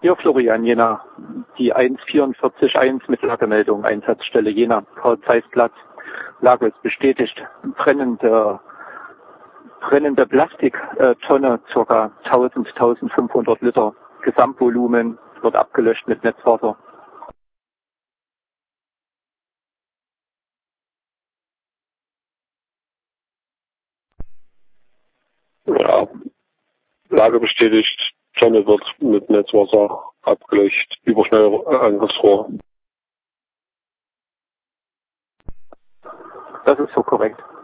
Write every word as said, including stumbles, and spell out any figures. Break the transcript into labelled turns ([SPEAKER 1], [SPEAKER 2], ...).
[SPEAKER 1] Ja, Florian, Jena, die eins vier vier eins mit Lagemeldung, Einsatzstelle Jena, Karl-Zeiss-Platz. Lage ist bestätigt. Brennende, brennende Plastiktonne, ca. tausend, eintausendfünfhundert Liter. Gesamtvolumen wird abgelöscht mit Netzwasser.
[SPEAKER 2] Ja, Lage bestätigt. Tonne wird mit Netzwasser abgelöscht. Überschnellangriffsrohr.
[SPEAKER 1] Das ist so korrekt.